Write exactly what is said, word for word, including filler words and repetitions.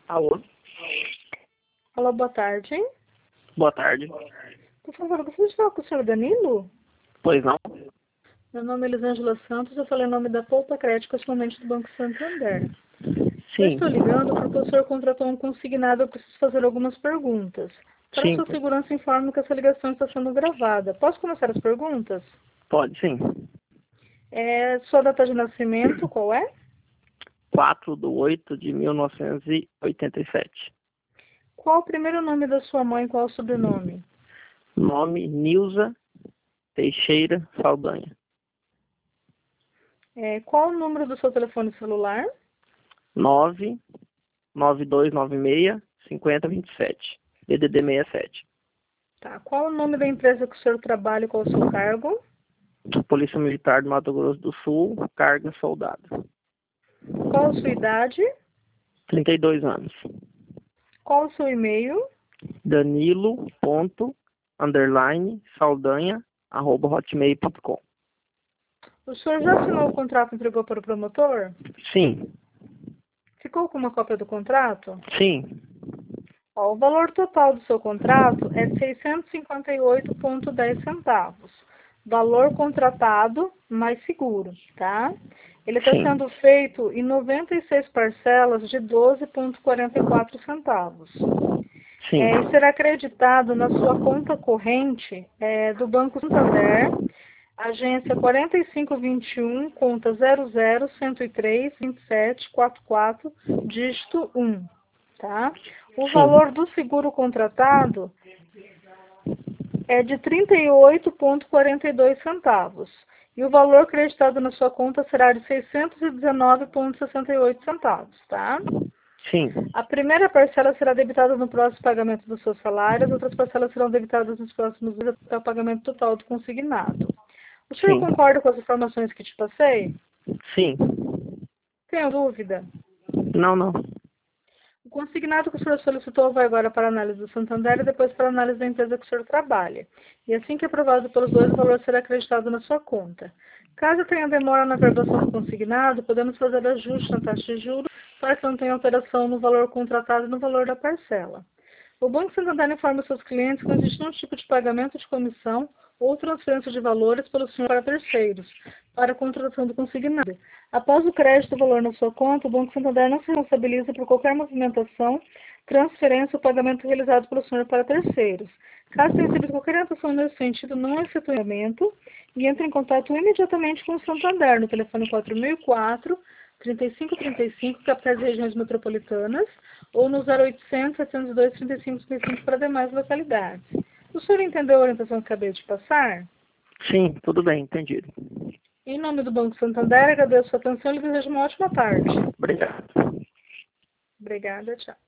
Alô? Alô, boa tarde. Boa tarde. Por favor, eu gostaria de falar com o senhor Danilo? Pois não? Meu nome é Elisângela Santos, eu falei em nome da Poupa Crédito, atualmente do Banco Santander. Eu Sim. estou ligando porque o senhor contratou um consignado, eu preciso fazer algumas perguntas. Para Sim. sua segurança, informo que essa ligação está sendo gravada. Posso começar as perguntas? Pode sim. É, sua data de nascimento, qual é? quatro de oito de mil novecentos e oitenta e sete. Qual o primeiro nome da sua mãe e qual o sobrenome? Nome Nilza Teixeira Saldanha. É, qual o número do seu telefone celular? nove nove dois nove seis cinco zero dois sete. D D D sessenta e sete. Tá. Qual o nome da empresa que o senhor trabalha e qual o seu cargo? Polícia Militar do Mato Grosso do Sul, carga soldado. Qual a sua idade? trinta e dois anos. Qual o seu e-mail? Danilo ponto underline Saldanha arroba hotmail ponto com. O senhor já assinou o contrato e entregou para o promotor? Sim. Ficou com uma cópia do contrato? Sim. Ó, o valor total do seu contrato é seiscentos e cinquenta e oito vírgula dez centavos. Valor contratado mais seguro, tá? Ele está Sim. sendo feito em noventa e seis parcelas de doze vírgula quarenta e quatro centavos. Sim. É, e será acreditado na sua conta corrente é, do Banco Santander, agência quarenta e cinco vinte e um, conta zero zero cento e três vinte e sete quarenta e quatro, dígito um, tá? O Sim. valor do seguro contratado é de trinta e oito vírgula quarenta e dois centavos. E o valor acreditado na sua conta será de seiscentos e dezenove vírgula sessenta e oito centavos, tá? Sim. A primeira parcela será debitada no próximo pagamento do seu salário, as outras parcelas serão debitadas nos próximos dias até o pagamento total do consignado. O senhor Sim. concorda com as informações que te passei? Sim. Tenho dúvida? Não, não. O consignado que o senhor solicitou vai agora para a análise do Santander e depois para a análise da empresa que o senhor trabalha. E assim que aprovado pelos dois, o valor será acreditado na sua conta. Caso tenha demora na averbação do consignado, podemos fazer ajuste na taxa de juros para que não tenha alteração no valor contratado e no valor da parcela. O Banco Santander informa seus clientes que não existe nenhum tipo de pagamento de comissão ou transferência de valores pelo senhor para terceiros, para a contratação do consignado. Após o crédito do valor na sua conta, o Banco Santander não se responsabiliza por qualquer movimentação, transferência ou pagamento realizado pelo senhor para terceiros. Caso tenha recebido qualquer orientação nesse sentido, não efetue pagamento e entre em contato imediatamente com o Santander no telefone quatro mil e quatro, trinta e cinco trinta e cinco, capitais e regiões metropolitanas, ou no zero oitocentos, setecentos e dois, trinta e cinco trinta e cinco para demais localidades. O senhor entendeu a orientação que acabei de passar? Sim, tudo bem, entendido. Em nome do Banco Santander, agradeço a sua atenção e lhe desejo uma ótima tarde. Obrigado. Obrigada, tchau.